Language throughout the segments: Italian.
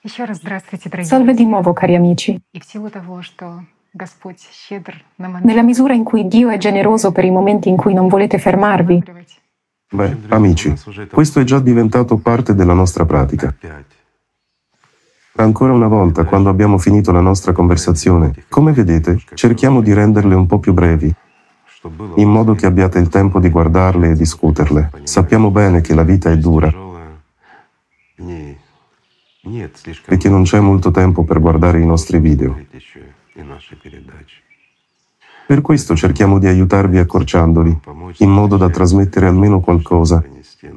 Еще раз здравствуйте, дорогие Salve di друзья. nuovo, cari amici. И в силу того, что Господь щедр на Nella моменты misura in cui Dio è generoso per i momenti in cui non volete fermarvi, останавливать, Beh, amici, questo è già diventato parte della nostra pratica. Ancora una volta, quando abbiamo finito la nostra conversazione, come vedete, cerchiamo di renderle un po' più brevi, in modo che abbiate il tempo di guardarle e discuterle. Sappiamo bene che la vita è dura e che non c'è molto tempo per guardare i nostri video. Per questo cerchiamo di aiutarvi accorciandoli, in modo da trasmettere almeno qualcosa.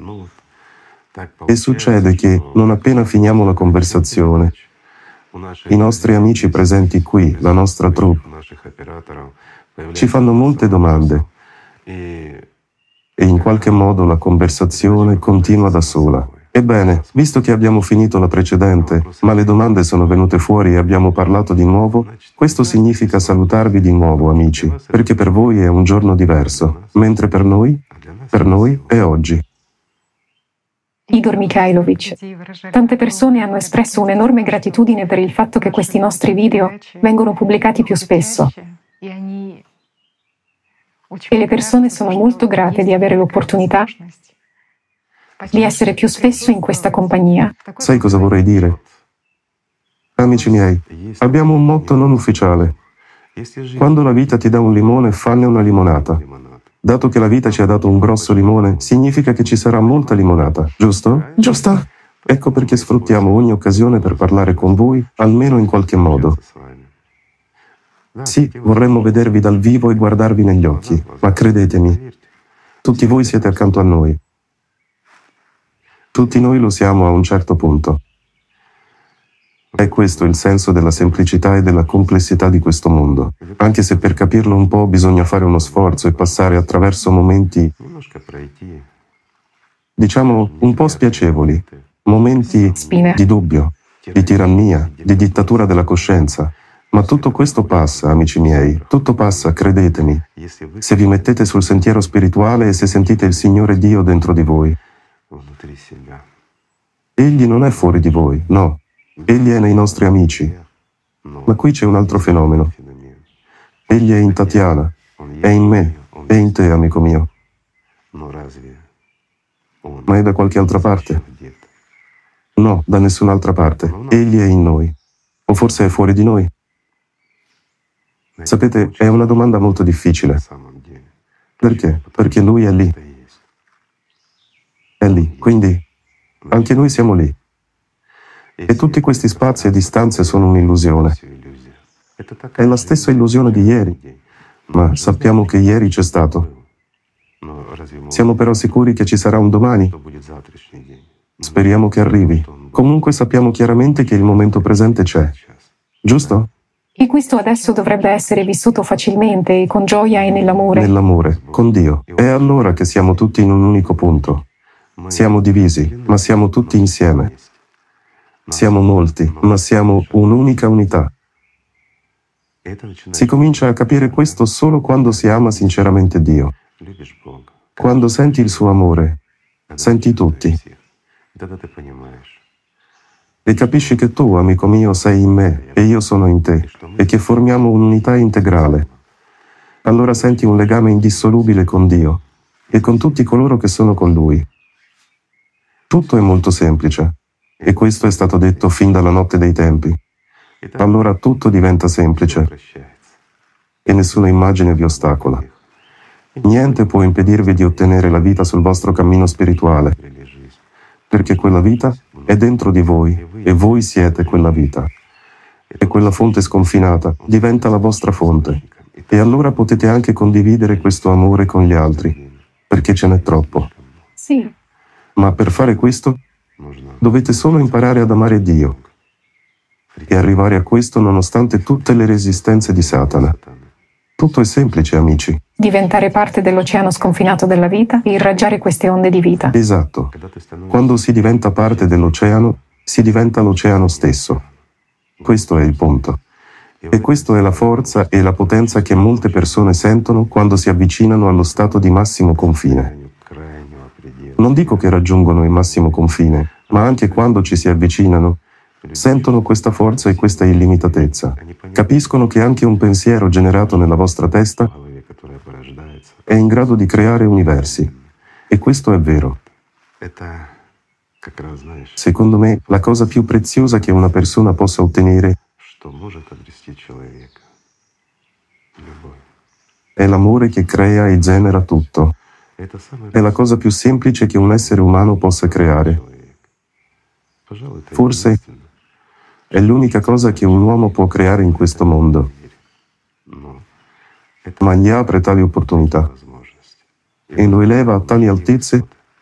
E succede che, non appena finiamo la conversazione, i nostri amici presenti qui, la nostra troupe, ci fanno molte domande e in qualche modo la conversazione continua da sola. Ebbene, visto che abbiamo finito la precedente, ma le domande sono venute fuori e abbiamo parlato di nuovo, questo significa salutarvi di nuovo, amici, perché per voi è un giorno diverso, mentre per noi è oggi. Igor Mikhailovich, людей выражали tante persone hanno espresso un'enorme gratitudine per il fatto che questi nostri video vengono pubblicati più spesso. И они очень E le persone sono molto grate di avere l'opportunità di essere più spesso in questa compagnia. Sai cosa vorrei dire? Amici miei, abbiamo un motto non ufficiale. Quando la vita ti dà un limone, fanne una limonata. Dato che la vita ci ha dato un grosso limone, significa che ci sarà molta limonata, giusto? Giusto? Ecco perché sfruttiamo ogni occasione per parlare con voi, almeno in qualche modo. Sì, vorremmo vedervi dal vivo e guardarvi negli occhi, ma credetemi, tutti voi siete accanto a noi. Tutti noi lo siamo a un certo punto. È questo il senso della semplicità e della complessità di questo mondo, anche se per capirlo un po' bisogna fare uno sforzo e passare attraverso momenti, diciamo, un po' spiacevoli, momenti Spine. di dubbio, di tirannia, di dittatura della coscienza. Ma tutto questo passa, amici miei, tutto passa, credetemi, se vi mettete sul sentiero spirituale e se sentite il Signore Dio dentro di voi. Egli non è fuori di voi, no. Egli è nei nostri amici. Ma qui c'è un altro fenomeno. Egli è in Tatiana, è in me, è in te, amico mio. Ma è da qualche altra parte? No, da nessun'altra parte. Egli è in noi. O forse è fuori di noi? Sapete, è una domanda molto difficile. Perché? Perché Lui è lì. È lì, quindi anche noi siamo lì. E tutti questi spazi e distanze sono un'illusione. È la stessa illusione di ieri, ma sappiamo che ieri c'è stato. Siamo però sicuri che ci sarà un domani? Speriamo che arrivi. Comunque sappiamo chiaramente che il momento presente c'è. Giusto? E questo adesso dovrebbe essere vissuto facilmente e con gioia e nell'amore. Nell'amore, con Dio. È allora che siamo tutti in un unico punto. Siamo divisi, ma siamo tutti insieme. Siamo molti, ma siamo un'unica unità. Si comincia a capire questo solo quando si ama sinceramente Dio. Quando senti il suo amore, senti tutti. E capisci che tu, amico mio, sei in me e io sono in te, e che formiamo un'unità integrale. Allora senti un legame indissolubile con Dio e con tutti coloro che sono con Lui. Tutto è molto semplice, e questo è stato detto fin dalla notte dei tempi. Allora tutto diventa semplice, e nessuna immagine vi ostacola. Niente può impedirvi di ottenere la vita sul vostro cammino spirituale, perché quella vita è dentro di voi, e voi siete quella vita. E quella fonte sconfinata diventa la vostra fonte, e allora potete anche condividere questo amore con gli altri, perché ce n'è troppo. Sì. Ma per fare questo dovete solo imparare ad amare Dio e arrivare a questo nonostante tutte le resistenze di Satana. Tutto è semplice, amici. Diventare parte dell'oceano sconfinato della vita e irraggiare queste onde di vita. Esatto. Quando si diventa parte dell'oceano, si diventa l'oceano stesso. Questo è il punto. E questa è la forza e la potenza che molte persone sentono quando si avvicinano allo stato di massimo confine. Non dico che raggiungono il massimo confine, ma anche quando ci si avvicinano, Sentono questa forza e questa illimitatezza. Capiscono che anche un pensiero generato nella vostra testa è in grado di creare universi. E questo è vero. Secondo me, la cosa più preziosa che una persona possa ottenere è l'amore che crea e genera tutto. È la cosa più semplice che un essere umano possa creare. Forse è l'unica cosa che un uomo può creare in questo mondo. Ma gli apre tali opportunità e lo eleva a tali altezze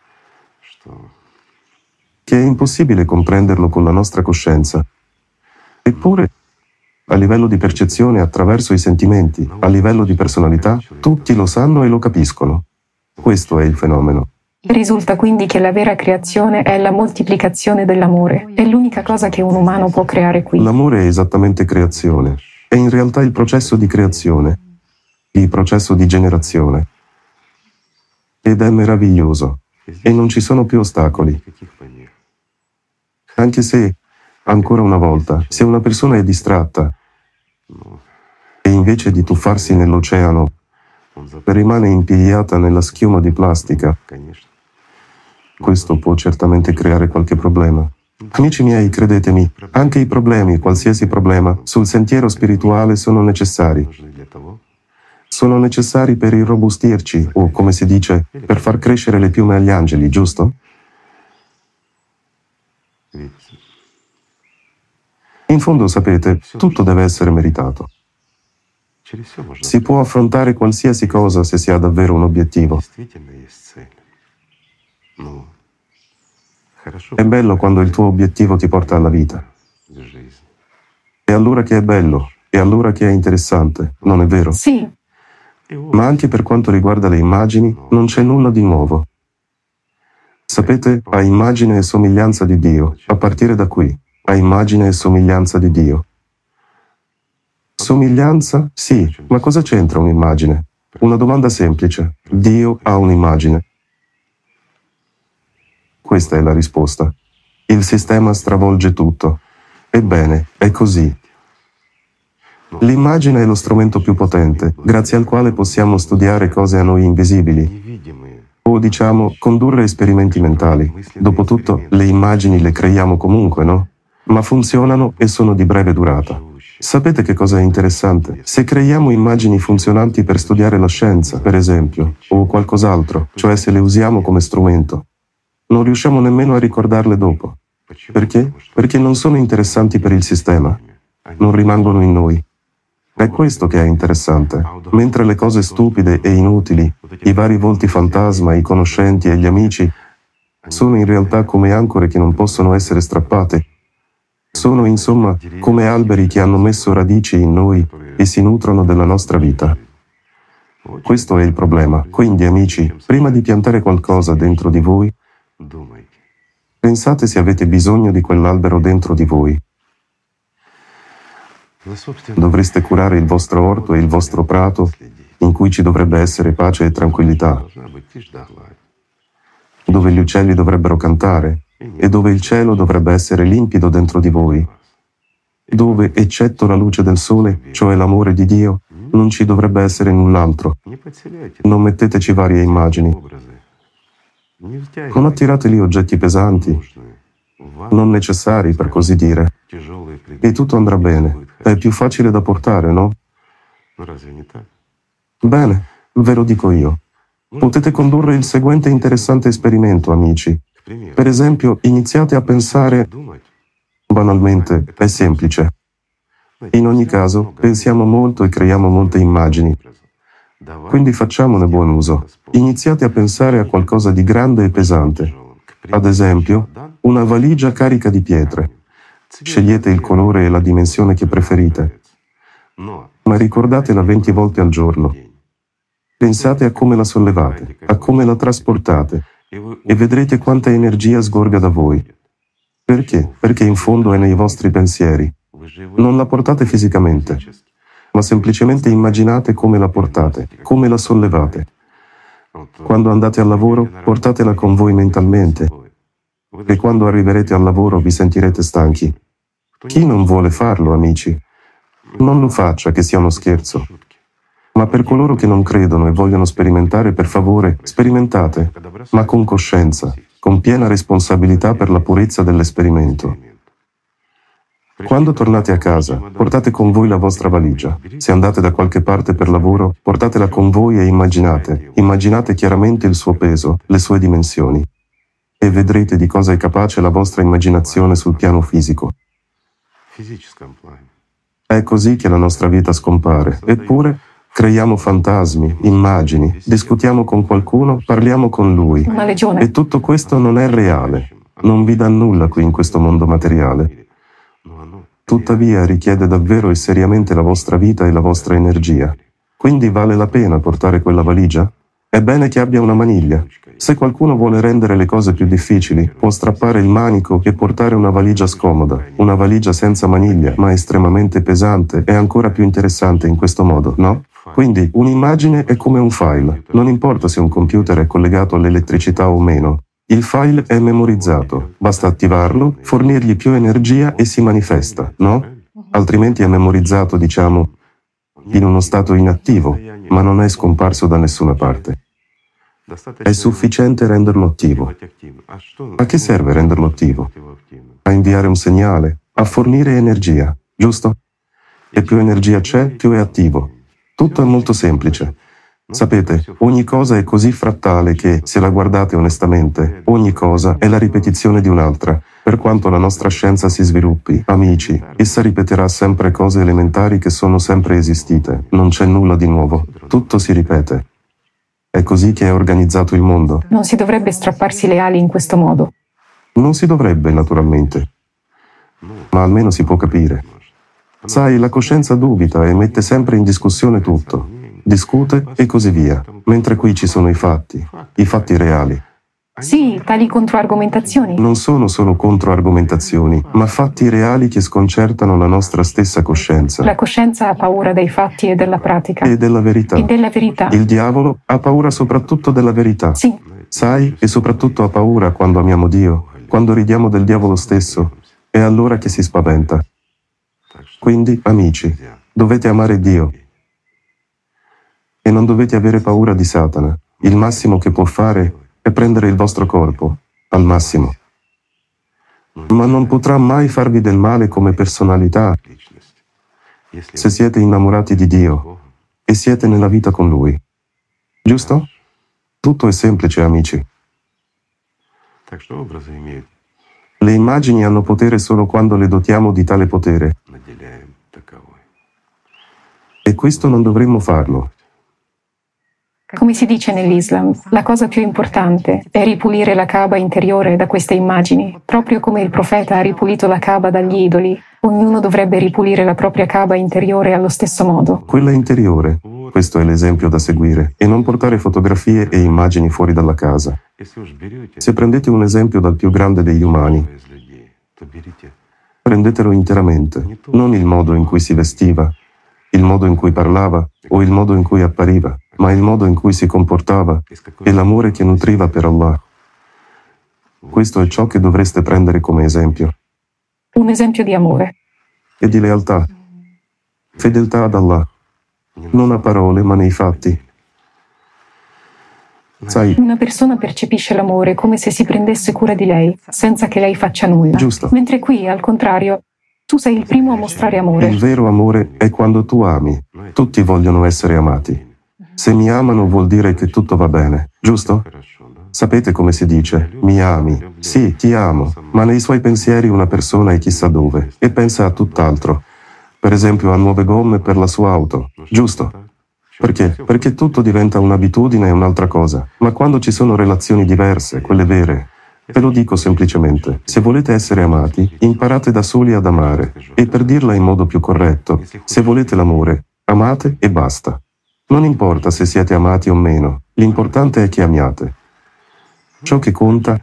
che è impossibile comprenderlo con la nostra coscienza. Eppure, a livello di percezione, attraverso i sentimenti, a livello di personalità, tutti lo sanno e lo capiscono. Questo è il fenomeno. Risulta quindi che la vera creazione è la moltiplicazione dell'amore. È l'unica cosa che un umano può creare qui. L'amore è esattamente creazione. È in realtà il processo di creazione, il processo di generazione. Ed è meraviglioso. E non ci sono più ostacoli. Anche se, ancora una volta, se una persona è distratta e invece di tuffarsi nell'oceano rimane impigliata nella schiuma di plastica, questo può certamente creare qualche problema. Amici miei, credetemi, anche i problemi, qualsiasi problema, sul sentiero spirituale sono necessari. Sono necessari per irrobustirci, o come si dice, per far crescere le piume agli angeli, giusto? In fondo, sapete, tutto deve essere meritato. Si può affrontare qualsiasi cosa se si ha davvero un obiettivo. È bello quando il tuo obiettivo ti porta alla vita. E allora che è bello, e allora che è interessante, non è vero? Sì. Ma anche per quanto riguarda le immagini, non c'è nulla di nuovo. Sapete, a immagine e somiglianza di Dio, a partire da qui, a immagine e somiglianza di Dio. Somiglianza? Sì, ma cosa c'entra un'immagine? Una domanda semplice. Dio ha un'immagine. Questa è la risposta. Il sistema stravolge tutto. Ebbene, è così. L'immagine è lo strumento più potente, grazie al quale possiamo studiare cose a noi invisibili, o diciamo, condurre esperimenti mentali. Dopotutto, le immagini le creiamo comunque, no? Ma funzionano e sono di breve durata. Sapete che cosa è interessante? Se creiamo immagini funzionanti per studiare la scienza, per esempio, o qualcos'altro, cioè se le usiamo come strumento, non riusciamo nemmeno a ricordarle dopo. Perché? Perché non sono interessanti per il sistema, non rimangono in noi. È questo che è interessante. Mentre le cose stupide e inutili, i vari volti fantasma, i conoscenti e gli amici, sono in realtà come ancore che non possono essere strappate. Sono, insomma, come alberi che hanno messo radici in noi e si nutrono della nostra vita. Questo è il problema. Quindi, amici, prima di piantare qualcosa dentro di voi, pensate se avete bisogno di quell'albero dentro di voi. Dovreste curare il vostro orto e il vostro prato, in cui ci dovrebbe essere pace e tranquillità, dove gli uccelli dovrebbero cantare e dove il cielo dovrebbe essere limpido dentro di voi, dove, eccetto la luce del sole, cioè l'amore di Dio, non ci dovrebbe essere null'altro. Non metteteci varie immagini. Non attirate lì oggetti pesanti, non necessari per così dire, e tutto andrà bene. È più facile da portare, no? Bene, ve lo dico io. Potete condurre il seguente interessante esperimento, amici. Per esempio, iniziate a pensare, banalmente, è semplice. In ogni caso, pensiamo molto e creiamo molte immagini. Quindi facciamone buon uso. Iniziate a pensare a qualcosa di grande e pesante. Ad esempio, una valigia carica di pietre. Scegliete il colore e la dimensione che preferite, ma ricordatela 20 volte al giorno. Pensate a come la sollevate, a come la trasportate, e vedrete quanta energia sgorga da voi. Perché? Perché in fondo è nei vostri pensieri. Non la portate fisicamente, ma semplicemente immaginate come la portate, come la sollevate. Quando andate al lavoro, portatela con voi mentalmente, e quando arriverete al lavoro vi sentirete stanchi. Chi non vuole farlo, amici, non lo faccia, che sia uno scherzo. Ma per coloro che non credono e vogliono sperimentare, per favore, sperimentate, ma con coscienza, con piena responsabilità per la purezza dell'esperimento. Quando tornate a casa, portate con voi la vostra valigia. Se andate da qualche parte per lavoro, portatela con voi e immaginate chiaramente il suo peso, le sue dimensioni. E vedrete di cosa è capace la vostra immaginazione sul piano fisico. È così che la nostra vita scompare. Eppure, creiamo fantasmi, immagini, discutiamo con qualcuno, parliamo con lui. Una legione. E tutto questo non è reale. Non vi dà nulla qui in questo mondo materiale. Tuttavia richiede davvero e seriamente la vostra vita e la vostra energia. Quindi vale la pena portare quella valigia? È bene che abbia una maniglia. Se qualcuno vuole rendere le cose più difficili, può strappare il manico e portare una valigia scomoda. Una valigia senza maniglia, ma estremamente pesante, è ancora più interessante in questo modo, no? Quindi un'immagine è come un file. Non importa se un computer è collegato all'elettricità o meno. Il file è memorizzato, basta attivarlo, fornirgli più energia e si manifesta, no? Altrimenti è memorizzato, diciamo, in uno stato inattivo, ma non è scomparso da nessuna parte. È sufficiente renderlo attivo. A che serve renderlo attivo? A inviare un segnale, a fornire energia, giusto? E più energia c'è, più è attivo. Tutto è molto semplice. Sapete, ogni cosa è così frattale che, se la guardate onestamente, ogni cosa è la ripetizione di un'altra. Per quanto la nostra scienza si sviluppi, amici, essa ripeterà sempre cose elementari che sono sempre esistite. Non c'è nulla di nuovo. Tutto si ripete. È così che è organizzato il mondo. Non si dovrebbe strapparsi le ali in questo modo. Non si dovrebbe, naturalmente. Ma almeno si può capire. Sai, la coscienza dubita e mette sempre in discussione tutto. Discute e così via, mentre qui ci sono i fatti reali. Sì, tali controargomentazioni. Non sono solo controargomentazioni, ma fatti reali che sconcertano la nostra stessa coscienza. La coscienza ha paura dei fatti e della pratica. E della verità. E della verità. Il diavolo ha paura soprattutto della verità. Sì. Sai, e soprattutto ha paura quando amiamo Dio, quando ridiamo del diavolo stesso. È allora che si spaventa. Quindi, amici, dovete amare Dio. E non dovete avere paura di Satana. Il massimo che può fare è prendere il vostro corpo, al massimo. Ma non potrà mai farvi del male come personalità se siete innamorati di Dio e siete nella vita con Lui. Giusto? Tutto è semplice, amici. Le immagini hanno potere solo quando le dotiamo di tale potere. E questo non dovremmo farlo. Come si dice nell'Islam, la cosa più importante è ripulire la Kaaba interiore da queste immagini. Proprio come il profeta ha ripulito la Kaaba dagli idoli, ognuno dovrebbe ripulire la propria Kaaba interiore allo stesso modo. Quella interiore, questo è l'esempio da seguire, e non portare fotografie e immagini fuori dalla casa. Se prendete un esempio dal più grande degli umani, prendetelo interamente, non il modo in cui si vestiva, il modo in cui parlava o il modo in cui appariva, ma il modo in cui si comportava e l'amore che nutriva per Allah. Questo è ciò che dovreste prendere come esempio. Un esempio di amore. E di lealtà. Fedeltà ad Allah. Non a parole, ma nei fatti. Sai, Una persona percepisce l'amore come se si prendesse cura di lei, senza che lei faccia nulla. Giusto. Mentre qui, al contrario, tu sei il primo a mostrare amore. il vero amore è quando tu ami. Tutti vogliono essere amati. Se mi amano vuol dire che tutto va bene, giusto? Sapete come si dice? Mi ami. Sì, ti amo, ma nei suoi pensieri una persona è chissà dove e pensa a tutt'altro. Per esempio a nuove gomme per la sua auto, giusto? Perché? Perché tutto diventa un'abitudine e un'altra cosa. Ma quando ci sono relazioni diverse, quelle vere, ve lo dico semplicemente, se volete essere amati, imparate da soli ad amare. E per dirla in modo più corretto, se volete l'amore, amate e basta. Non importa se siete amati o meno, l'importante è che amiate. Ciò che conta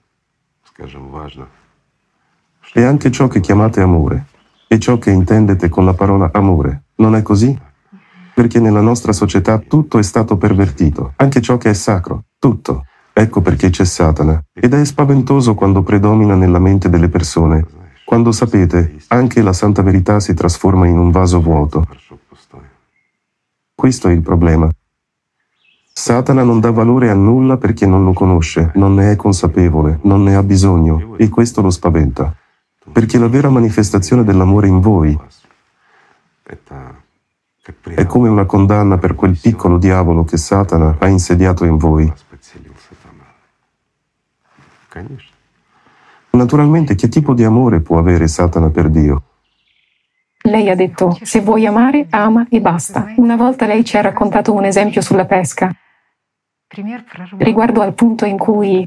è anche ciò che chiamate amore e ciò che intendete con la parola amore. Non è così? Perché nella nostra società tutto è stato pervertito, anche ciò che è sacro, tutto. Ecco perché c'è Satana, ed è spaventoso quando predomina nella mente delle persone Quando sapete, anche la santa verità si trasforma in un vaso vuoto. Questo è il problema. Satana non dà valore a nulla perché non lo conosce, non ne è consapevole, non ne ha bisogno, e questo lo spaventa. Perché la vera manifestazione dell'amore in voi è come una condanna per quel piccolo diavolo che Satana ha insediato in voi. Naturalmente, che tipo di amore può avere Satana per Dio? Lei ha detto, se vuoi amare, ama e basta. Una volta lei ci ha raccontato un esempio sulla pesca, riguardo al punto in cui...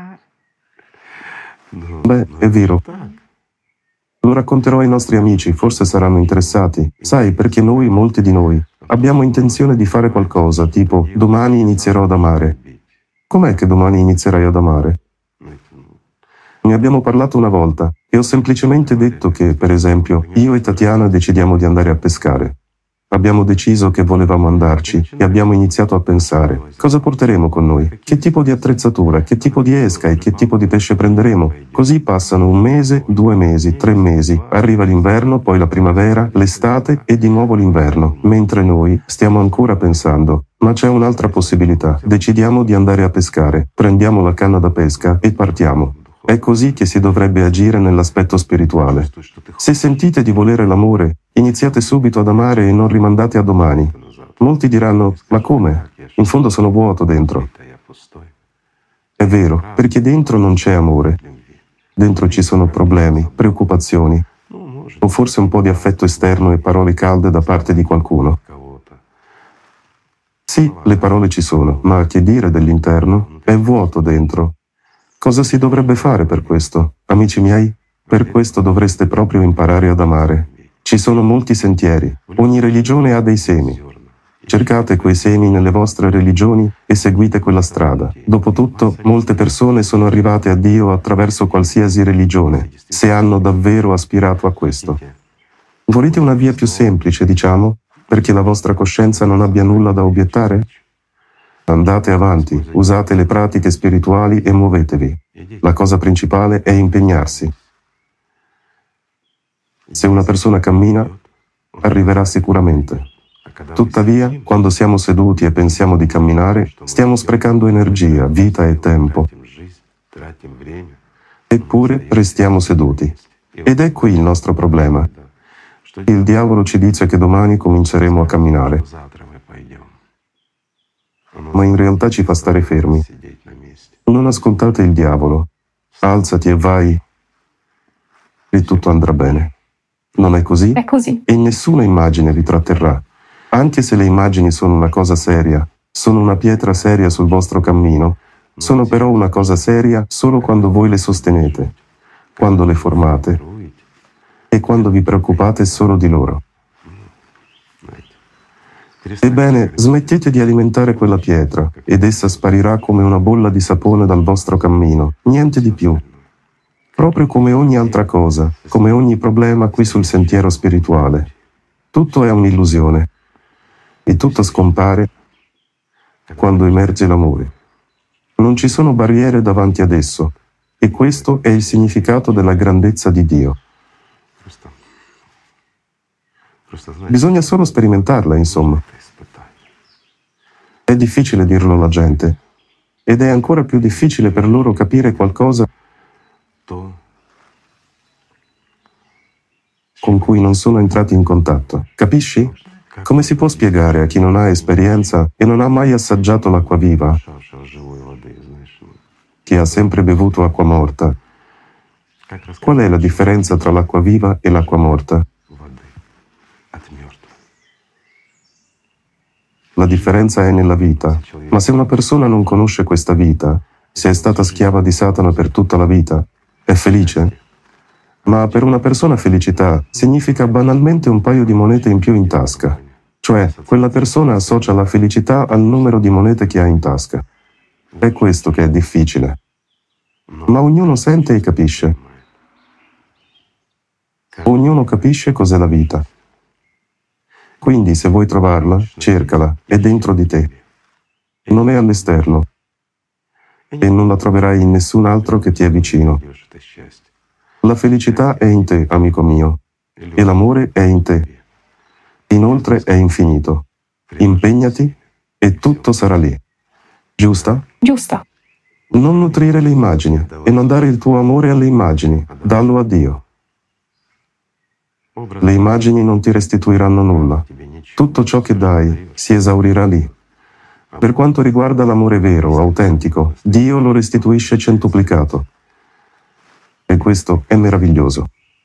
Beh, è vero. Lo racconterò ai nostri amici, forse saranno interessati. Sai, perché noi, molti di noi, abbiamo intenzione di fare qualcosa, tipo, domani inizierò ad amare. Com'è che domani inizierai ad amare? Ne abbiamo parlato una volta e ho semplicemente detto che, per esempio, io e Tatiana decidiamo di andare a pescare. Abbiamo deciso che volevamo andarci e abbiamo iniziato a pensare, cosa porteremo con noi? Che tipo di attrezzatura? Che tipo di esca e che tipo di pesce prenderemo? Così passano 1 mese, 2 mesi, 3 mesi, arriva l'inverno, poi la primavera, l'estate e di nuovo l'inverno, mentre noi stiamo ancora pensando, ma c'è un'altra possibilità, decidiamo di andare a pescare, prendiamo la canna da pesca e partiamo. È così che si dovrebbe agire nell'aspetto spirituale. Se sentite di volere l'amore, iniziate subito ad amare e non rimandate a domani. Molti diranno, ma come? In fondo sono vuoto dentro. È vero, perché dentro non c'è amore. Dentro ci sono problemi, preoccupazioni, o forse un po' di affetto esterno e parole calde da parte di qualcuno. Sì, le parole ci sono, ma che dire dell'interno? È vuoto dentro. Cosa si dovrebbe fare per questo? Amici miei, per questo dovreste proprio imparare ad amare. Ci sono molti sentieri. Ogni religione ha dei semi. Cercate quei semi nelle vostre religioni e seguite quella strada. Dopotutto, molte persone sono arrivate a Dio attraverso qualsiasi religione, se hanno davvero aspirato a questo. Volete una via più semplice, diciamo, perché la vostra coscienza non abbia nulla da obiettare? Andate avanti, usate le pratiche spirituali e muovetevi. La cosa principale è impegnarsi. Se una persona cammina, arriverà sicuramente. Tuttavia, quando siamo seduti e pensiamo di camminare, stiamo sprecando energia, vita e tempo. Eppure restiamo seduti. Ed è qui il nostro problema. Il diavolo ci dice che domani cominceremo a camminare, ma in realtà ci fa stare fermi. Non ascoltate il diavolo. Alzati e vai e tutto andrà bene. Non è così? È così. E nessuna immagine vi tratterrà. Anche se le immagini sono una cosa seria, sono una pietra seria sul vostro cammino, sono però una cosa seria solo quando voi le sostenete, quando le formate e quando vi preoccupate solo di loro. Ebbene, smettete di alimentare quella pietra ed essa sparirà come una bolla di sapone dal vostro cammino, niente di più. Proprio come ogni altra cosa, come ogni problema qui sul sentiero spirituale. Tutto è un'illusione e tutto scompare quando emerge l'amore. Non ci sono barriere davanti ad esso e questo è il significato della grandezza di Dio. Bisogna solo sperimentarla, insomma. È difficile dirlo alla gente ed è ancora più difficile per loro capire qualcosa con cui non sono entrati in contatto. Capisci? Come si può spiegare a chi non ha esperienza e non ha mai assaggiato l'acqua viva, che ha sempre bevuto acqua morta? Qual è la differenza tra l'acqua viva e l'acqua morta? La differenza è nella vita. Ma se una persona non conosce questa vita, se è stata schiava di Satana per tutta la vita, è felice? Ma per una persona felicità significa banalmente un paio di monete in più in tasca. Cioè, quella persona associa la felicità al numero di monete che ha in tasca. È questo che è difficile. Ma ognuno sente e capisce. Ognuno capisce cos'è la vita. Quindi, se vuoi trovarla, cercala, è dentro di te. Non è all'esterno. E non la troverai in nessun altro che ti è vicino. La felicità è in te, amico mio, e l'amore è in te. Inoltre è infinito. Impegnati e tutto sarà lì. Giusta? Giusta. Non nutrire le immagini e non dare il tuo amore alle immagini, dallo a Dio. Le immagini non ti restituiranno nulla. Tutto ciò che dai si esaurirà lì. Per quanto riguarda l'amore vero, autentico, Dio lo restituisce centuplicato. E questo è meraviglioso.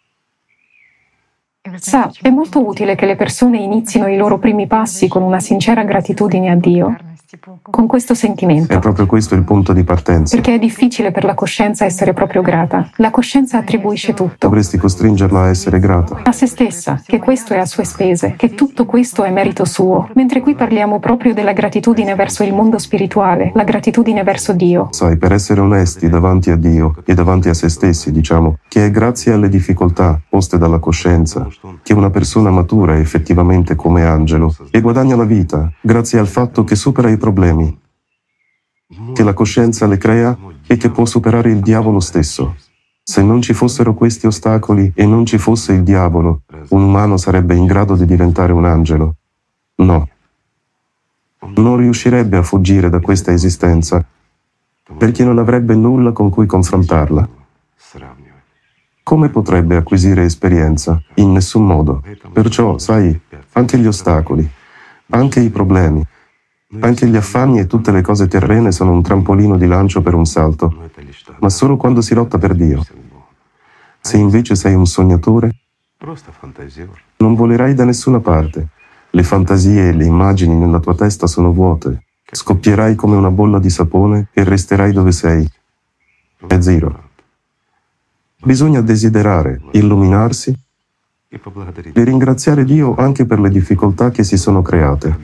Sa, è molto utile che le persone inizino i loro primi passi con una sincera gratitudine a Dio, con questo sentimento. È proprio questo il punto di partenza. Perché è difficile per la coscienza essere proprio grata. La coscienza attribuisce tutto. Dovresti costringerla a essere grata. A se stessa, che questo è a sue spese, che tutto questo è merito suo. Mentre qui parliamo proprio della gratitudine verso il mondo spirituale, la gratitudine verso Dio. Sai, per essere onesti davanti a Dio e davanti a se stessi, diciamo, che è grazie alle difficoltà poste dalla coscienza che una persona matura effettivamente come angelo e guadagna la vita, grazie al fatto che supera i problemi, che la coscienza le crea e che può superare il diavolo stesso. Se non ci fossero questi ostacoli e non ci fosse il diavolo, un umano sarebbe in grado di diventare un angelo? No. Non riuscirebbe a fuggire da questa esistenza, perché non avrebbe nulla con cui confrontarla. Come potrebbe acquisire esperienza? In nessun modo. Perciò, sai, anche gli ostacoli, anche i problemi, anche gli affanni e tutte le cose terrene sono un trampolino di lancio per un salto, ma solo quando si lotta per Dio. Se invece sei un sognatore, non volerai da nessuna parte. Le fantasie e le immagini nella tua testa sono vuote. Scoppierai come una bolla di sapone e resterai dove sei. È zero. Bisogna desiderare, illuminarsi e ringraziare Dio anche per le difficoltà che si sono create.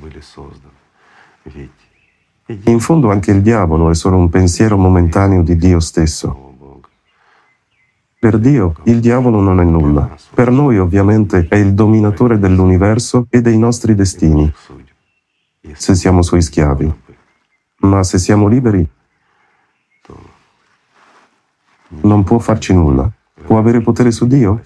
In fondo anche il diavolo è solo un pensiero momentaneo di Dio stesso. Per Dio il diavolo non è nulla. Per noi ovviamente è il dominatore dell'universo e dei nostri destini, se siamo suoi schiavi. Ma se siamo liberi, non può farci nulla. Può avere potere su Dio?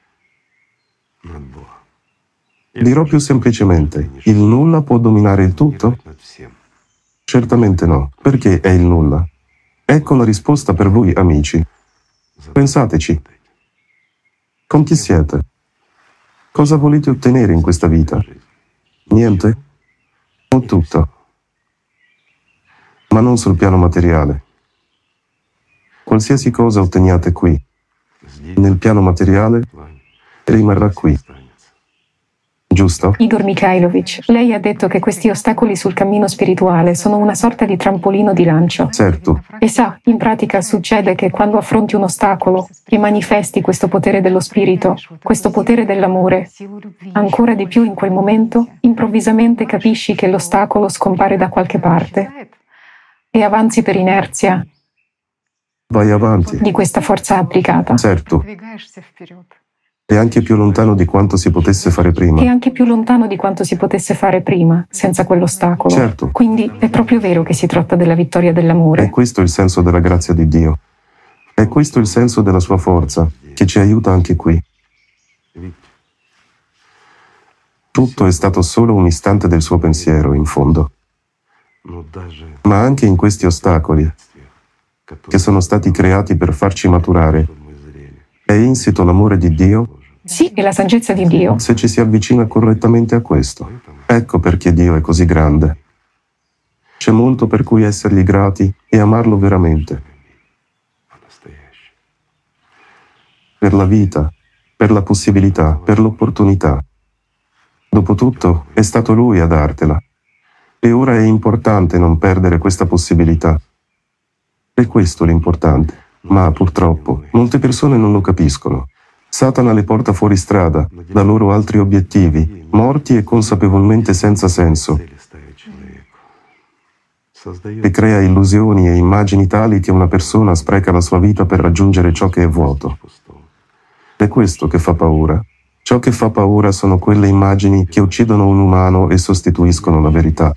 Dirò più semplicemente, il nulla può dominare il tutto? Certamente no. Perché è il nulla? Ecco la risposta per voi, amici. Pensateci. Con chi siete? Cosa volete ottenere in questa vita? Niente? O tutto? Ma non sul piano materiale. Qualsiasi cosa otteniate qui, nel piano materiale, rimarrà qui. Giusto? Igor Mikhailovich, lei ha detto che questi ostacoli sul cammino spirituale sono una sorta di trampolino di lancio. Certo. E sa, in pratica succede che quando affronti un ostacolo e manifesti questo potere dello spirito, questo potere dell'amore, ancora di più in quel momento, improvvisamente capisci che l'ostacolo scompare da qualche parte e avanzi per inerzia Vai avanti. di questa forza applicata. Certo. E anche più lontano di quanto si potesse fare prima. E anche più lontano di quanto si potesse fare prima, senza quell'ostacolo. Certo. Quindi è proprio vero che si tratta della vittoria dell'amore. È questo il senso della grazia di Dio. È questo il senso della sua forza, che ci aiuta anche qui. Tutto è stato solo un istante del suo pensiero, in fondo. Ma anche in questi ostacoli, che sono stati creati per farci maturare, è insito l'amore di Dio? Sì, e la saggezza di Dio. Se ci si avvicina correttamente a questo. Ecco perché Dio è così grande. C'è molto per cui essergli grati e amarlo veramente. Per la vita, per la possibilità, per l'opportunità. Dopotutto, è stato Lui a dartela. E ora è importante non perdere questa possibilità. È questo l'importante. Ma purtroppo, molte persone non lo capiscono. Satana le porta fuori strada, da loro altri obiettivi, morti e consapevolmente senza senso, e crea illusioni e immagini tali che una persona spreca la sua vita per raggiungere ciò che è vuoto. È questo che fa paura. Ciò che fa paura sono quelle immagini che uccidono un umano e sostituiscono la verità.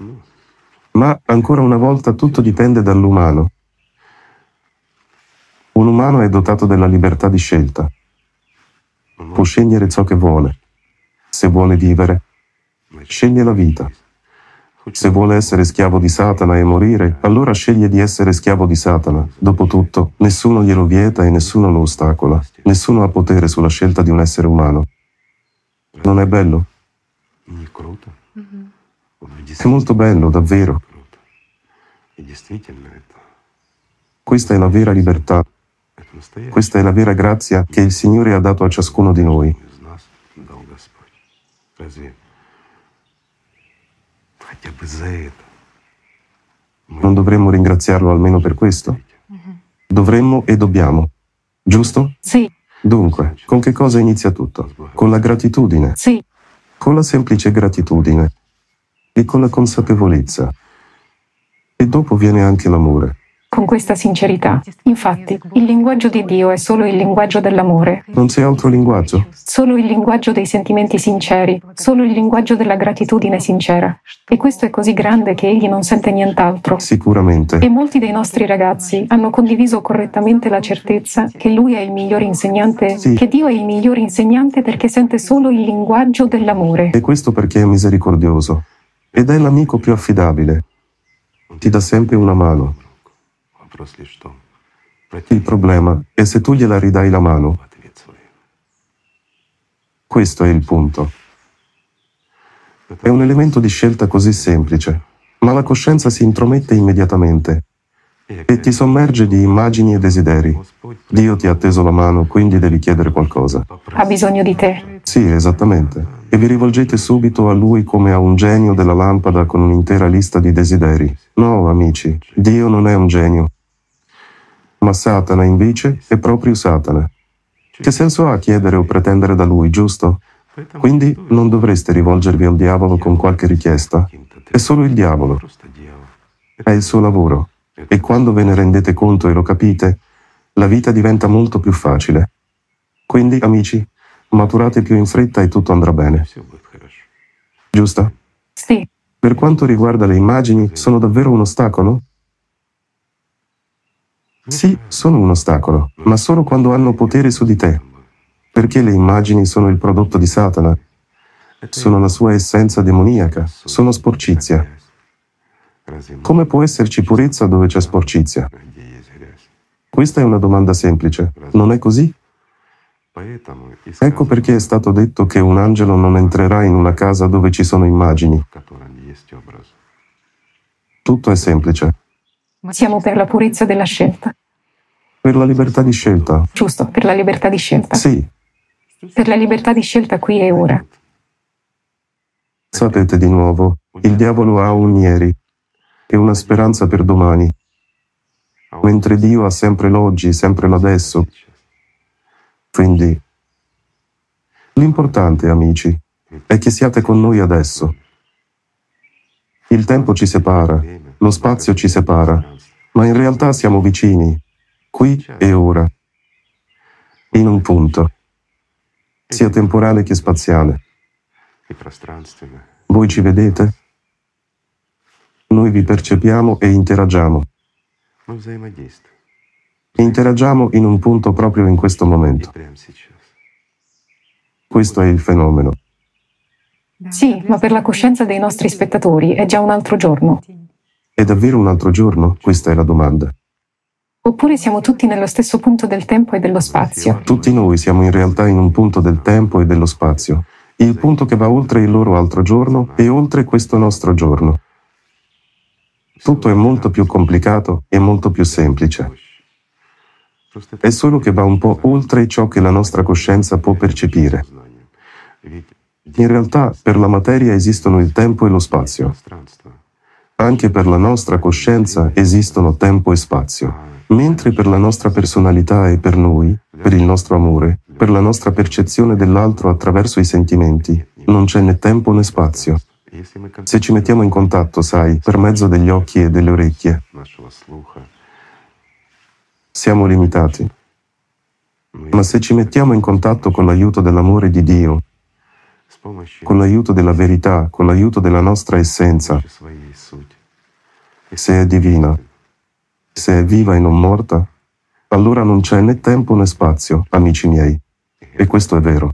Ma, ancora una volta, tutto dipende dall'umano. Un umano è dotato della libertà di scelta. Può scegliere ciò che vuole. Se vuole vivere, sceglie la vita. Se vuole essere schiavo di Satana e morire, allora sceglie di essere schiavo di Satana. Dopotutto, nessuno glielo vieta e nessuno lo ostacola. Nessuno ha potere sulla scelta di un essere umano. Non è bello? È molto bello, davvero. Questa è la vera libertà. Questa è la vera grazia che il Signore ha dato a ciascuno di noi. Non dovremmo ringraziarlo almeno per questo? Dovremmo e dobbiamo. Giusto? Sì, Dunque, con che cosa inizia tutto? Con la gratitudine. sì, Con la semplice gratitudine. E con la consapevolezza. E dopo viene anche l'amore. con questa sincerità. Infatti, il linguaggio di Dio è solo il linguaggio dell'amore, Non c'è altro linguaggio? solo il linguaggio dei sentimenti sinceri, solo il linguaggio della gratitudine sincera. E questo è così grande che egli non sente nient'altro. Sicuramente. E molti dei nostri ragazzi hanno condiviso correttamente la certezza che lui è il miglior insegnante, Sì. che Dio è il miglior insegnante perché sente solo il linguaggio dell'amore. E questo perché è misericordioso. Ed è l'amico più affidabile. Ti dà sempre una mano. Il problema è se tu gliela ridai la mano. Questo è il punto. È un elemento di scelta così semplice, ma la coscienza si intromette immediatamente e ti sommerge di immagini e desideri. Dio ti ha teso la mano, quindi devi chiedere qualcosa. Ha bisogno di te. Sì, esattamente. E vi rivolgete subito a Lui come a un genio della lampada con un'intera lista di desideri. No, amici, Dio non è un genio. Ma Satana, invece, è proprio Satana. Che senso ha chiedere o pretendere da Lui, giusto? Quindi non dovreste rivolgervi al diavolo con qualche richiesta. È solo il diavolo. È il suo lavoro. E quando ve ne rendete conto e lo capite, la vita diventa molto più facile. Quindi, amici, maturate più in fretta e tutto andrà bene. Giusto? Sì, Per quanto riguarda le immagini, sono davvero un ostacolo? Sì, sono un ostacolo, ma solo quando hanno potere su di te. Perché le immagini sono il prodotto di Satana. Sono la sua essenza demoniaca, sono sporcizia. Come può esserci purezza dove c'è sporcizia? Questa è una domanda semplice, non è così? Ecco perché è stato detto che un angelo non entrerà in una casa dove ci sono immagini. Tutto è semplice. siamo per la purezza della scelta. Per la libertà di scelta. Giusto, per la libertà di scelta. Sì, Per la libertà di scelta qui e ora. sapete di nuovo, il diavolo ha un ieri e una speranza per domani, mentre Dio ha sempre l'oggi, sempre l'adesso. Quindi, l'importante, amici, è che siate con noi adesso. Il tempo ci separa, lo spazio ci separa, ma in realtà siamo vicini, qui e ora, in un punto, sia temporale che spaziale. Voi ci vedete? Noi vi percepiamo e interagiamo. Interagiamo in un punto proprio in questo momento. Questo è il fenomeno. Sì, ma per la coscienza dei nostri spettatori è già un altro giorno. È davvero un altro giorno? Questa è la domanda. Oppure siamo tutti nello stesso punto del tempo e dello spazio. Tutti noi siamo in realtà in un punto del tempo e dello spazio, il punto che va oltre il loro altro giorno e oltre questo nostro giorno. Tutto è molto più complicato e molto più semplice. È solo che va un po' oltre ciò che la nostra coscienza può percepire. In realtà, per la materia esistono il tempo e lo spazio. Anche per la nostra coscienza esistono tempo e spazio. Mentre per la nostra personalità e per noi, per il nostro amore, per la nostra percezione dell'altro attraverso i sentimenti, non c'è né tempo né spazio. Se ci mettiamo in contatto, sai, per mezzo degli occhi e delle orecchie, siamo limitati. Ma se ci mettiamo in contatto con l'aiuto dell'amore di Dio, con l'aiuto della verità, con l'aiuto della nostra essenza, se è divina, se è viva e non morta, allora non c'è né tempo né spazio, amici miei. E questo è vero.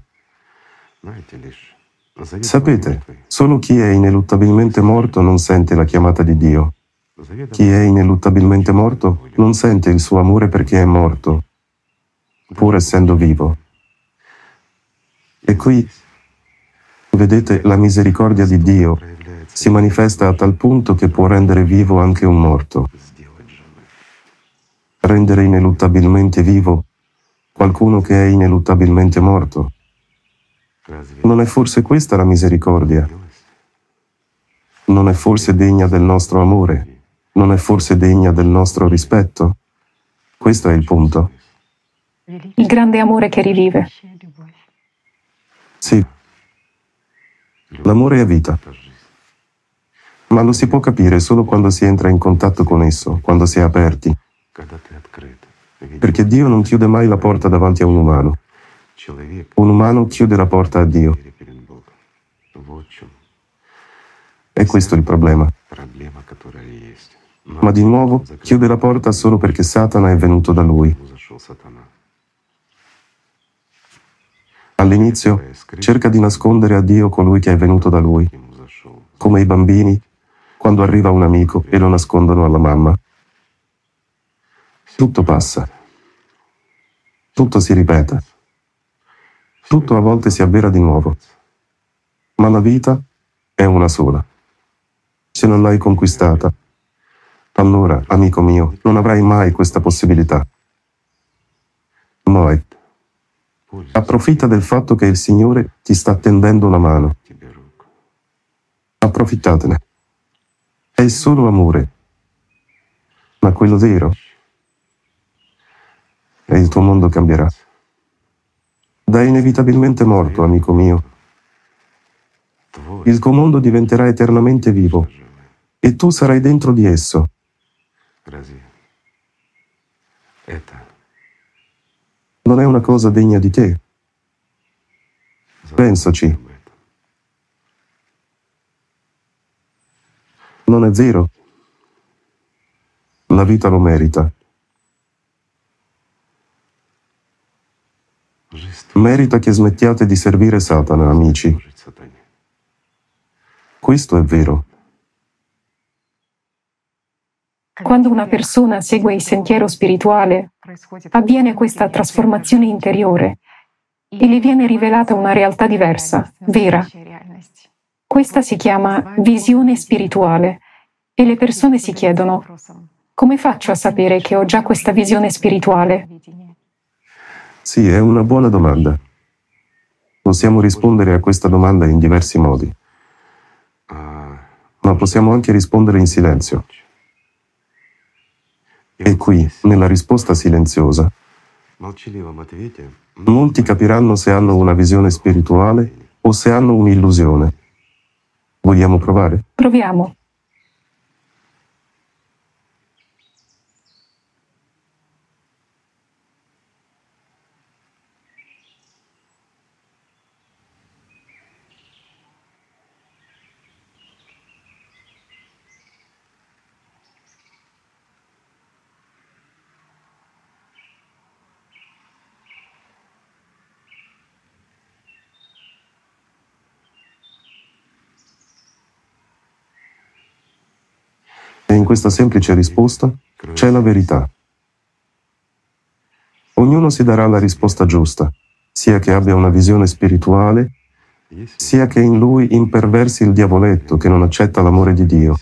Sapete, solo chi è ineluttabilmente morto non sente la chiamata di Dio. Chi è ineluttabilmente morto non sente il suo amore perché è morto, pur essendo vivo. E qui, vedete, la misericordia di Dio si manifesta a tal punto che può rendere vivo anche un morto. Rendere ineluttabilmente vivo qualcuno che è ineluttabilmente morto. Non è forse questa la misericordia? Non è forse degna del nostro amore? Non è forse degna del nostro rispetto? Questo è il punto. Il grande amore che rivive. Sì. L'amore è vita. Ma lo si può capire solo quando si entra in contatto con esso, quando si è aperti. Perché Dio non chiude mai la porta davanti a un umano. Un umano chiude la porta a Dio. E questo è il problema. Ma di nuovo chiude la porta solo perché Satana è venuto da lui. All'inizio cerca di nascondere a Dio colui che è venuto da lui, come i bambini quando arriva un amico e lo nascondono alla mamma. Tutto passa. Tutto si ripete. Tutto a volte si avvera di nuovo. Ma la vita è una sola. Se non l'hai conquistata, allora, amico mio, non avrai mai questa possibilità. Moed, approfitta del fatto che il Signore ti sta tendendo la mano. Approfittatene. È solo amore. Ma quello vero. E il tuo mondo cambierà. Da inevitabilmente morto, amico mio, il tuo mondo diventerà eternamente vivo e tu sarai dentro di esso. Non è una cosa degna di te. Pensaci. Non è vero? La vita lo merita. Merita che smettiate di servire Satana, amici. Questo è vero. Quando una persona segue il sentiero spirituale, avviene questa trasformazione interiore e le viene rivelata una realtà diversa, vera. Questa si chiama visione spirituale e le persone si chiedono: come faccio a sapere che ho già questa visione spirituale? Sì, è una buona domanda. Possiamo rispondere a questa domanda in diversi modi, ma possiamo anche rispondere in silenzio. E qui, nella risposta silenziosa, molti capiranno se hanno una visione spirituale o se hanno un'illusione. Vogliamo provare? Proviamo. E in questa semplice risposta c'è la verità. Ognuno si darà la risposta giusta, sia che abbia una visione spirituale, sia che in lui imperversi il diavoletto che non accetta l'amore di Dio.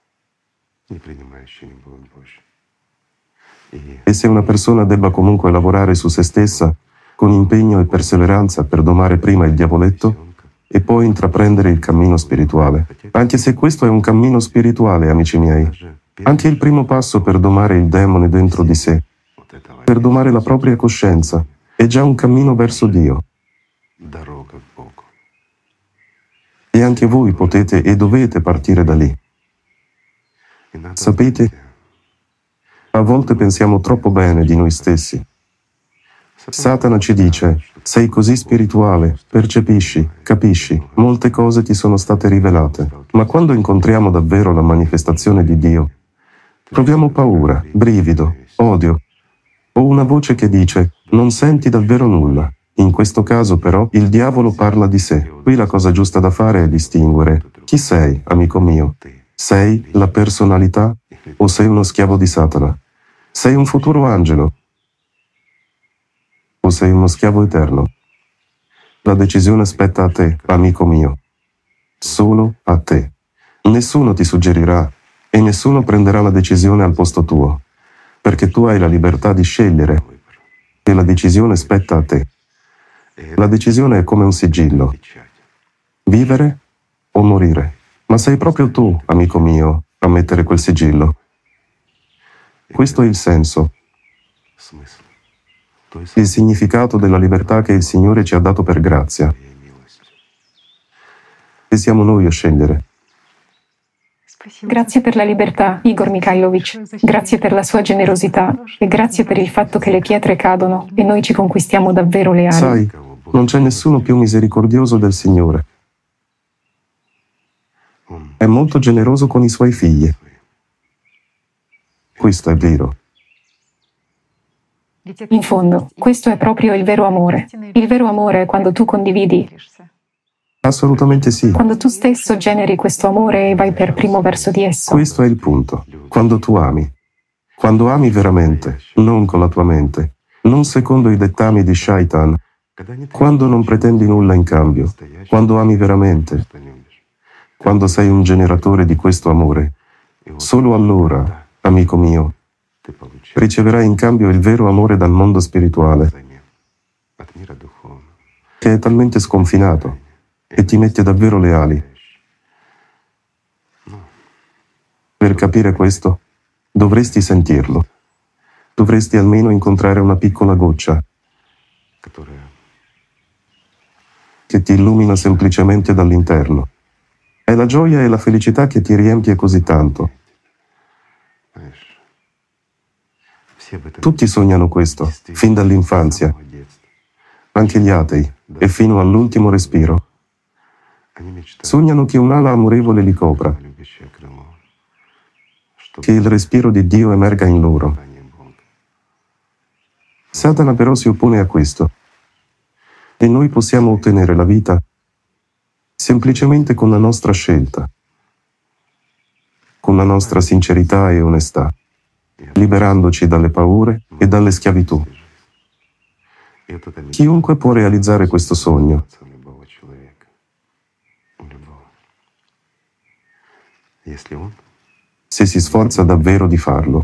E se una persona debba comunque lavorare su se stessa con impegno e perseveranza per domare prima il diavoletto e poi intraprendere il cammino spirituale. Anche se questo è un cammino spirituale, amici miei, anche il primo passo per domare il demone dentro di sé, per domare la propria coscienza, è già un cammino verso Dio. E anche voi potete e dovete partire da lì. Sapete, a volte pensiamo troppo bene di noi stessi. Satana ci dice: sei così spirituale, percepisci, capisci, molte cose ti sono state rivelate. Ma quando incontriamo davvero la manifestazione di Dio, proviamo paura, brivido, odio. O una voce che dice, non senti davvero nulla. In questo caso però il diavolo parla di sé. Qui la cosa giusta da fare è distinguere. Chi sei, amico mio? Sei la personalità o sei uno schiavo di Satana? Sei un futuro angelo o sei uno schiavo eterno? La decisione spetta a te, amico mio. Solo a te. Nessuno ti suggerirà e nessuno prenderà la decisione al posto tuo, perché tu hai la libertà di scegliere e la decisione spetta a te. La decisione è come un sigillo. Vivere o morire. Ma sei proprio tu, amico mio, a mettere quel sigillo. Questo è il senso, il significato della libertà che il Signore ci ha dato per grazia. E siamo noi a scegliere. Grazie per la libertà, Igor Mikhailovich. Grazie per la sua generosità e grazie per il fatto che le pietre cadono e noi ci conquistiamo davvero le ali. Sai, non c'è nessuno più misericordioso del Signore. È molto generoso con i suoi figli. Questo è vero. In fondo, questo è proprio il vero amore. Il vero amore è quando tu condividi, Assolutamente sì. quando tu stesso generi questo amore e vai per primo verso di esso. Questo è il punto. Quando tu ami. Quando ami veramente, non con la tua mente, non secondo i dettami di Shaitan, quando non pretendi nulla in cambio, quando ami veramente, quando sei un generatore di questo amore, solo allora, amico mio, riceverai in cambio il vero amore dal mondo spirituale, che è talmente sconfinato e ti mette davvero le ali. Per capire questo, dovresti sentirlo. Dovresti almeno incontrare una piccola goccia che ti illumina semplicemente dall'interno. È la gioia e la felicità che ti riempie così tanto. Tutti sognano questo, fin dall'infanzia, anche gli atei, e fino all'ultimo respiro. Sognano che un'ala amorevole li copra, che il respiro di Dio emerga in loro. Satana però si oppone a questo, e noi possiamo ottenere la vita semplicemente con la nostra scelta, con la nostra sincerità e onestà, liberandoci dalle paure e dalle schiavitù. Chiunque può realizzare questo sogno. Se si sforza davvero di farlo.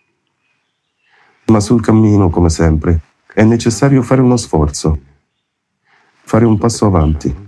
Ma sul cammino, come sempre, è necessario fare uno sforzo, fare un passo avanti,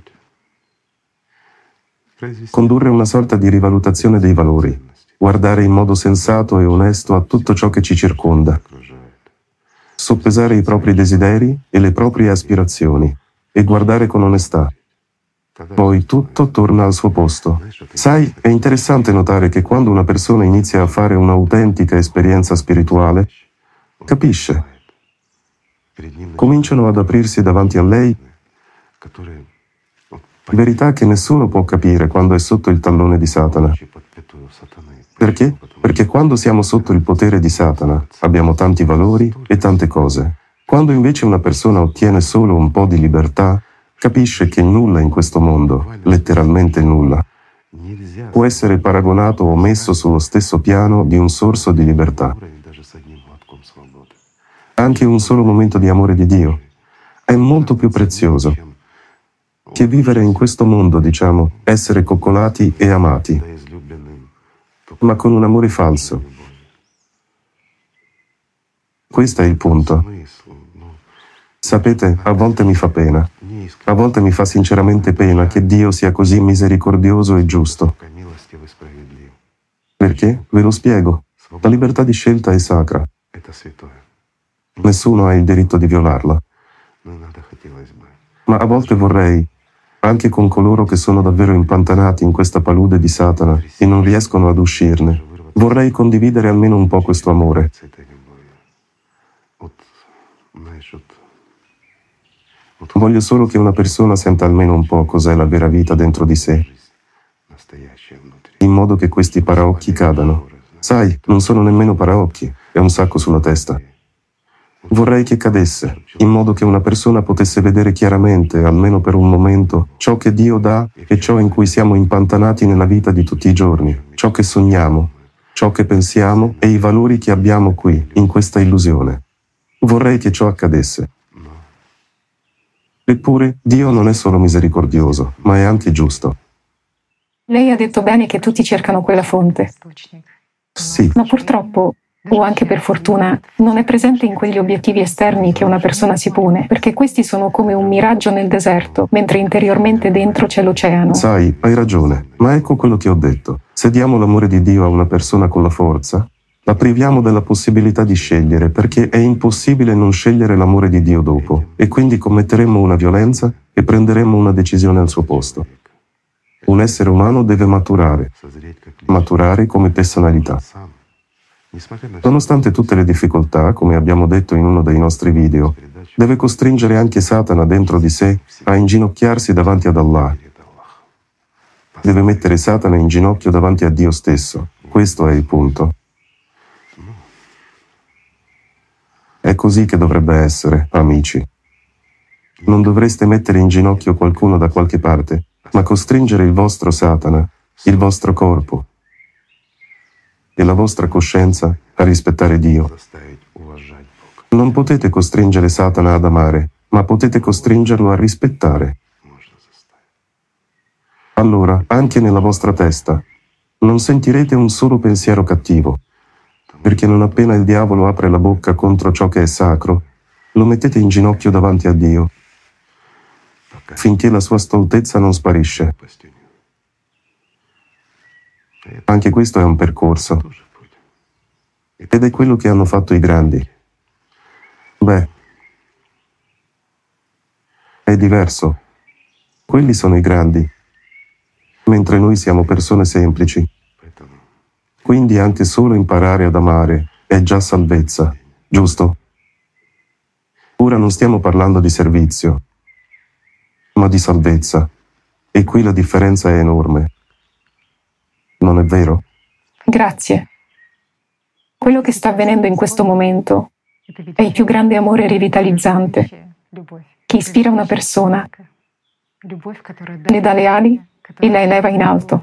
condurre una sorta di rivalutazione dei valori, guardare in modo sensato e onesto a tutto ciò che ci circonda, soppesare i propri desideri e le proprie aspirazioni e guardare con onestà. Poi tutto torna al suo posto. Sai, è interessante notare che quando una persona inizia a fare un'autentica esperienza spirituale, capisce. Cominciano ad aprirsi davanti a lei verità che nessuno può capire quando è sotto il tallone di Satana. Perché? Perché quando siamo sotto il potere di Satana abbiamo tanti valori e tante cose. Quando invece una persona ottiene solo un po' di libertà, capisce che nulla in questo mondo, letteralmente nulla, può essere paragonato o messo sullo stesso piano di un sorso di libertà. Anche un solo momento di amore di Dio è molto più prezioso che vivere in questo mondo, diciamo, essere coccolati e amati, ma con un amore falso. Questo è il punto. Sapete, a volte mi fa pena. A volte mi fa sinceramente pena che Dio sia così misericordioso e giusto. Perché? Ve lo spiego. La libertà di scelta è sacra. Nessuno ha il diritto di violarla. Ma a volte vorrei, anche con coloro che sono davvero impantanati in questa palude di Satana e non riescono ad uscirne, vorrei condividere almeno un po' questo amore. Voglio solo che una persona senta almeno un po' cos'è la vera vita dentro di sé, in modo che questi paraocchi cadano. Sai, non sono nemmeno paraocchi, è un sacco sulla testa. Vorrei che cadesse, in modo che una persona potesse vedere chiaramente, almeno per un momento, ciò che Dio dà e ciò in cui siamo impantanati nella vita di tutti i giorni, ciò che sogniamo, ciò che pensiamo e i valori che abbiamo qui, in questa illusione. Vorrei che ciò accadesse. Eppure, Dio non è solo misericordioso, ma è anche giusto. Lei ha detto bene che tutti cercano quella fonte, Sì, ma purtroppo, o anche per fortuna, non è presente in quegli obiettivi esterni che una persona si pone, perché questi sono come un miraggio nel deserto, mentre interiormente dentro c'è l'oceano. sai, hai ragione, ma ecco quello che ho detto. Se diamo l'amore di Dio a una persona con la forza, la priviamo della possibilità di scegliere, perché è impossibile non scegliere l'amore di Dio dopo, e quindi commetteremmo una violenza e prenderemmo una decisione al suo posto. Un essere umano deve maturare come personalità. Nonostante tutte le difficoltà, come abbiamo detto in uno dei nostri video, deve costringere anche Satana dentro di sé a inginocchiarsi davanti ad Allah. Deve mettere Satana in ginocchio davanti a Dio stesso. Questo è il punto. È così che dovrebbe essere, amici. Non dovreste mettere in ginocchio qualcuno da qualche parte, ma costringere il vostro Satana, il vostro corpo e la vostra coscienza a rispettare Dio. Non potete costringere Satana ad amare, ma potete costringerlo a rispettare. Allora, anche nella vostra testa, non sentirete un solo pensiero cattivo, perché non appena il diavolo apre la bocca contro ciò che è sacro, lo mettete in ginocchio davanti a Dio, finché la sua stoltezza non sparisce. Anche questo è un percorso, ed è quello che hanno fatto i grandi. Beh, è diverso. Quelli sono i grandi, mentre noi siamo persone semplici. Quindi anche solo imparare ad amare è già salvezza, giusto? Ora non stiamo parlando di servizio, ma di salvezza. E qui la differenza è enorme. Non è vero? Grazie. Quello che sta avvenendo in questo momento è il più grande amore rivitalizzante che ispira una persona, le dà le ali e la eleva in alto.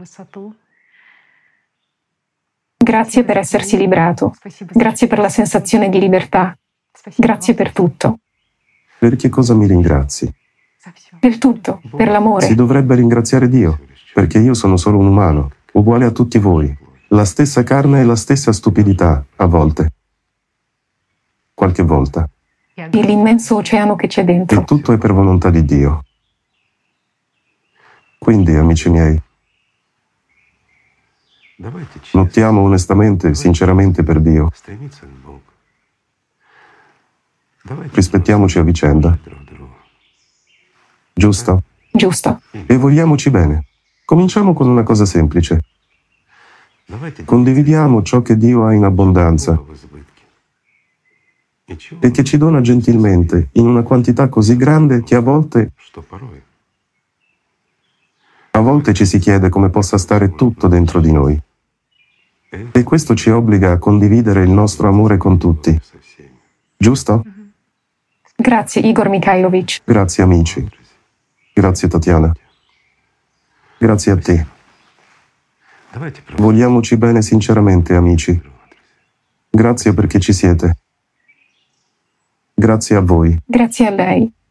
Grazie per essersi liberato. Grazie per la sensazione di libertà. Grazie per tutto. Per che cosa mi ringrazi? Per tutto, per Si l'amore. dovrebbe ringraziare Dio, perché io sono solo un umano, uguale a tutti voi. La stessa carne e la stessa stupidità, a volte. Qualche volta. E l'immenso oceano che c'è E dentro. tutto è per volontà di Dio. Quindi, amici miei, lottiamo onestamente, sinceramente per Dio. Rispettiamoci a vicenda. Giusto? Giusto. E vogliamoci bene. Cominciamo con una cosa semplice. Condividiamo ciò che Dio ha in abbondanza e che ci dona gentilmente in una quantità così grande che a volte ci si chiede come possa stare tutto dentro di noi. E questo ci obbliga a condividere il nostro amore con tutti. Giusto? Grazie, Igor Mikhailovich. Grazie amici. Grazie Tatiana. Grazie a te. Vogliamoci bene sinceramente, amici. Grazie perché ci siete. Grazie a voi. Grazie a lei.